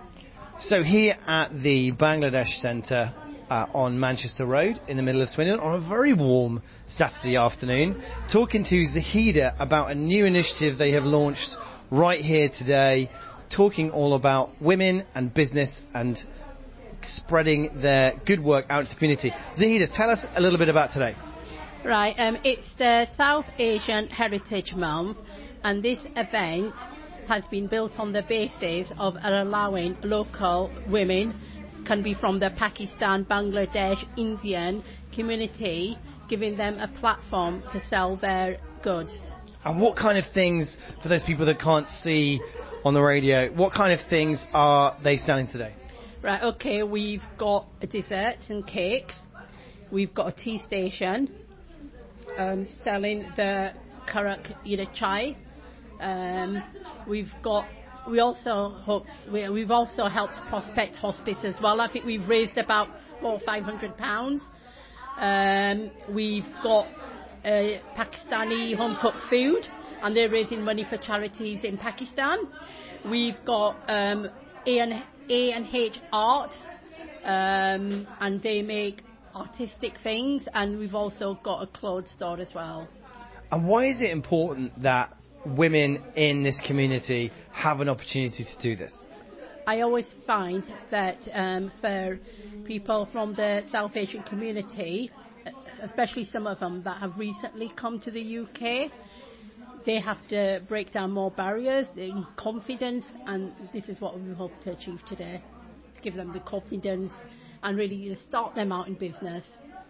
So here at the Bangladesh Centre on Manchester Road in the middle of Swindon on a very warm Saturday afternoon, talking to Zahida about a new initiative they have launched right here today, talking all about women and business and spreading their good work out to the community. Zahida, tell us a little bit about today. Right, it's the South Asian Heritage Month, and this event has been built on the basis of allowing local women, can be from the Pakistan, Bangladesh, Indian community, giving them a platform to sell their goods. And what kind of things, for those people that can't see on the radio, what kind of things are they selling today? Right, okay, we've got desserts and cakes. We've got a tea station selling the Karak chai. We've also helped Prospect Hospice as well. I think we've raised about £400-500. We've got Pakistani home cooked food, and they're raising money for charities in Pakistan. We've got A&H Arts, and they make artistic things, and we've also got a clothes store as well. And why is it important that women in this community have an opportunity to do this? I always find that for people from the South Asian community, especially some of them that have recently come to the UK, they have to break down more barriers, they need confidence, and this is what we hope to achieve today, to give them the confidence and really start them out in business.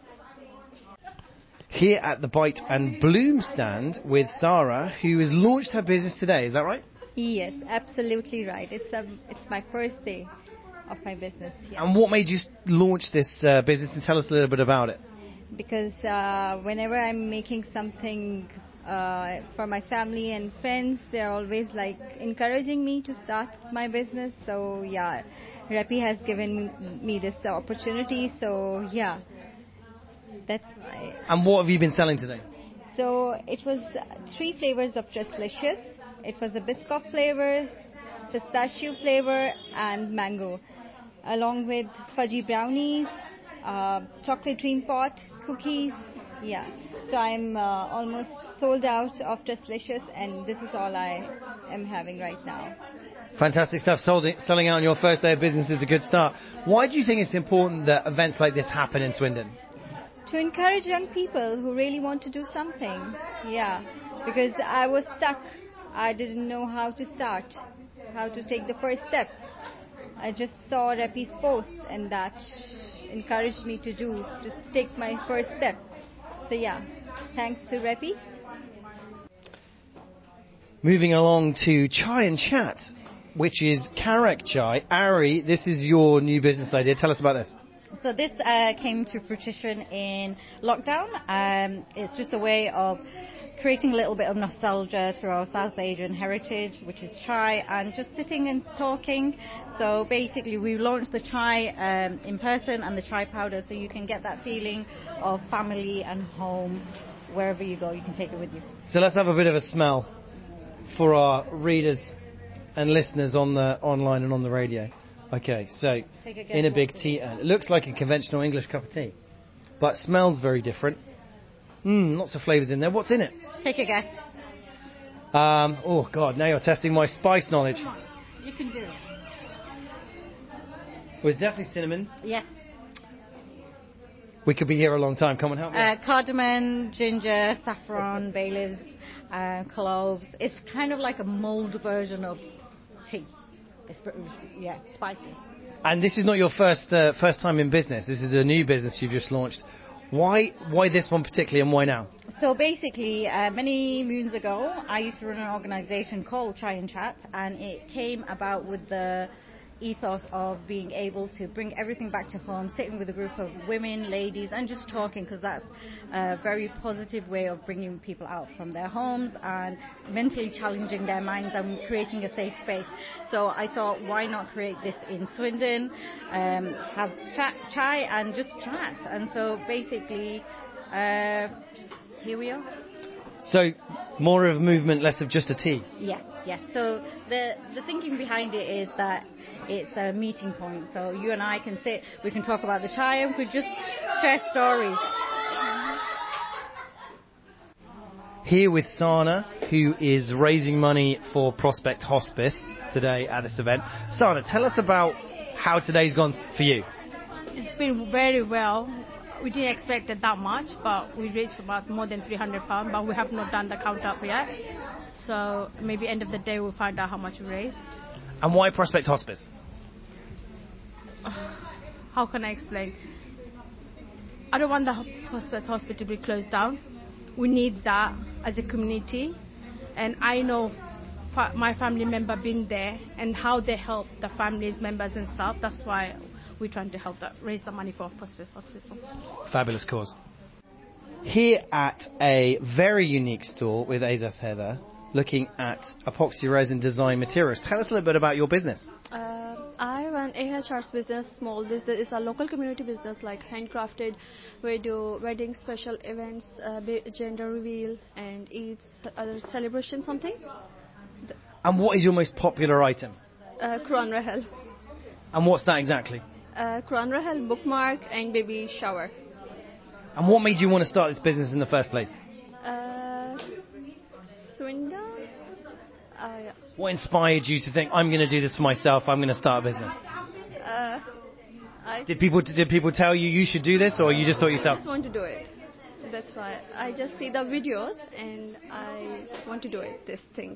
Here at the Bite and Bloom stand with Sarah, who has launched her business today, is that right? Yes, absolutely right. It's my first day of my business. Yeah. And what made you launch this business, and tell us a little bit about it? Because whenever I'm making something for my family and friends, they're always like encouraging me to start my business. So yeah, Repi has given me this opportunity. So yeah, that's my... And what have you been selling today? So it was 3 flavors of Tresslicious. It was a biscoff flavor, pistachio flavor, and mango, along with fudgy brownies, chocolate dream pot, cookies. Yeah. So I'm almost sold out of Tresslicious, and this is all I am having right now. Fantastic stuff. Selling out on your first day of business is a good start. Why do you think it's important that events like this happen in Swindon? To encourage young people who really want to do something. Yeah, because I was stuck. I didn't know how to start, how to take the first step. I just saw Repi's post, and that encouraged me to take my first step. So yeah, thanks to Repi. Moving along to Chai and Chat, which is Karak Chai. Ari, this is your new business idea. Tell us about this. So this came to fruition in lockdown. It's just a way of creating a little bit of nostalgia through our South Asian heritage, which is chai, and just sitting and talking. So basically we launched the chai in person and the chai powder, so you can get that feeling of family and home wherever you go. You can take it with you. So let's have a bit of a smell for our readers and listeners on the online and on the radio. Okay, so in a big tea urn. It looks like a conventional English cup of tea, but smells very different. Lots of flavours in there. What's in it? Take a guess. Oh, God, now you're testing my spice knowledge. Come on, you can do it. Well, it's definitely cinnamon. Yes. We could be here a long time. Come on, help me. Cardamom, ginger, saffron, bay leaves, cloves. It's kind of like a mulled version of tea. It's, yeah, spicy. And this is not your first time in business. This is a new business you've just launched. Why this one particularly, and why now? So basically, many moons ago, I used to run an organisation called Chai and Chat, and it came about with the ethos of being able to bring everything back to home, sitting with a group of women, ladies, and just talking, because that's a very positive way of bringing people out from their homes and mentally challenging their minds and creating a safe space. So I thought, why not create this in Swindon, have chai and just chat. And so basically, here we are. So more of a movement, less of just a tea. Yes. So the thinking behind it is that it's a meeting point. So you and I can sit, we can talk about the Shire, we could just share stories. Here with Sana, who is raising money for Prospect Hospice today at this event. Sana, tell us about how today's gone for you. It's been very well. We didn't expect it that much, but we raised about more than £300, but we have not done the count up yet. So maybe end of the day we'll find out how much we raised. And why Prospect Hospice? How can I explain? I don't want the Prospect Hospital to be closed down. We need that as a community. And I know my family member being there and how they help the families, members and stuff. That's why we're trying to help raise the money for Prospect Hospital. Fabulous cause. Here at a very unique stall with Azaz Heather, looking at epoxy resin design materials. Tell us a little bit about your business. I run AHR's business, small business. It's a local community business like handcrafted. We do wedding special events, gender reveal, and Eid's other celebration something. And what is your most popular item? Quran Rahel. And what's that exactly? Quran Rahel, bookmark, and baby shower. And what made you want to start this business in the first place? Swindon. Yeah. What inspired you to think, I'm going to do this for myself, I'm going to start a business? Did people tell you you should do this, or you just thought yourself? I just want to do it. That's why I just see the videos and I want to do it, this thing.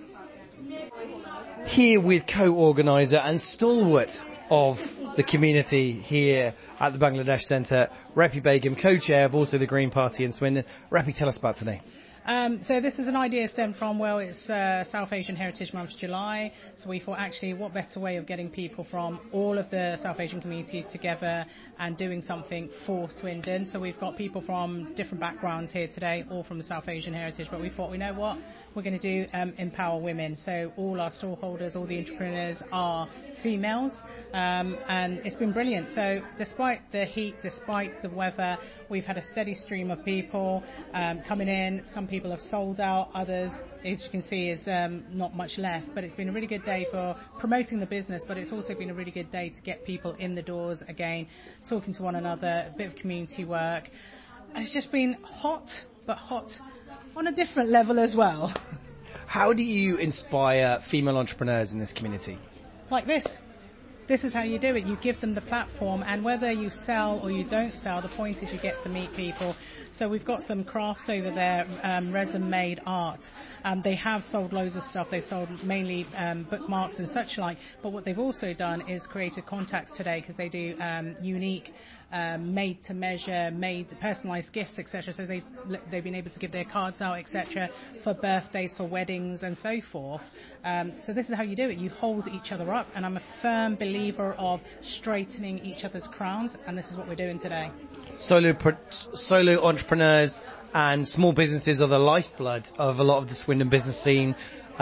Here with co-organiser and stalwart of the community here at the Bangladesh Centre, Repi Begum, co-chair of also the Green Party in Swindon. Repi, tell us about today. So this is an idea stemmed from, well, it's South Asian Heritage Month, July. So we thought, actually, what better way of getting people from all of the South Asian communities together and doing something for Swindon. So we've got people from different backgrounds here today, all from the South Asian Heritage. But we thought, you know what, we're going to do empower women. So all our stallholders, all the entrepreneurs are females, and it's been brilliant. So despite the heat, despite the weather, we've had a steady stream of people coming in. Some people have sold out, others, as you can see, is not much left. But it's been a really good day for promoting the business, but it's also been a really good day to get people in the doors again, talking to one another, a bit of community work. And it's just been hot, but hot on a different level as well. How do you inspire female entrepreneurs in this community? Like this. This is how you do it. You give them the platform, and whether you sell or you don't sell, the point is you get to meet people. So we've got some crafts over there, resin-made art. They have sold loads of stuff. They've sold mainly bookmarks and such like. But what they've also done is created contacts today, because they do unique made-to-measure, personalised gifts, etc. So they've been able to give their cards out, etc., for birthdays, for weddings, and so forth. So this is how you do it. You hold each other up, and I'm a firm believer of straightening each other's crowns, and this is what we're doing today. Solo entrepreneurs and small businesses are the lifeblood of a lot of the Swindon business scene.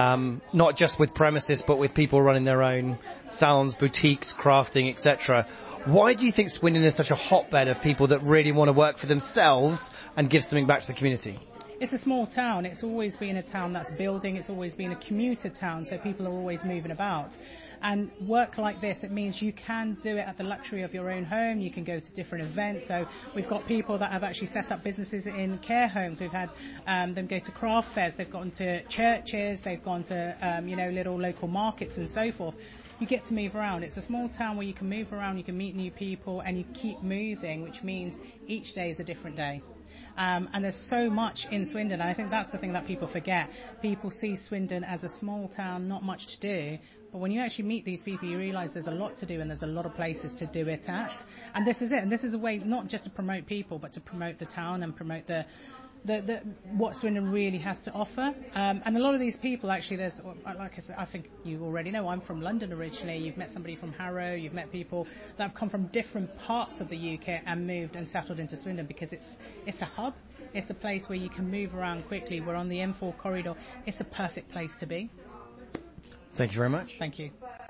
Not just with premises, but with people running their own salons, boutiques, crafting, etc. Why do you think Swindon is such a hotbed of people that really want to work for themselves and give something back to the community? It's a small town. It's always been a town that's building. It's always been a commuter town, so people are always moving about. And work like this, it means you can do it at the luxury of your own home. You can go to different events. So we've got people that have actually set up businesses in care homes. We've had them go to craft fairs. They've gone to churches. They've gone to little local markets and so forth. You get to move around. It's a small town where you can move around, you can meet new people, and you keep moving, which means each day is a different day. And there's so much in Swindon, and I think that's the thing that people forget. People see Swindon as a small town, not much to do, but when you actually meet these people, you realise there's a lot to do and there's a lot of places to do it at. And this is it, and this is a way not just to promote people, but to promote the town and promote the what Swindon really has to offer. And a lot of these people, actually, like I said, I think you already know, I'm from London originally. You've met somebody from Harrow. You've met people that have come from different parts of the UK and moved and settled into Swindon, because it's a hub. It's a place where you can move around quickly. We're on the M4 corridor. It's a perfect place to be. Thank you very much. Thank you.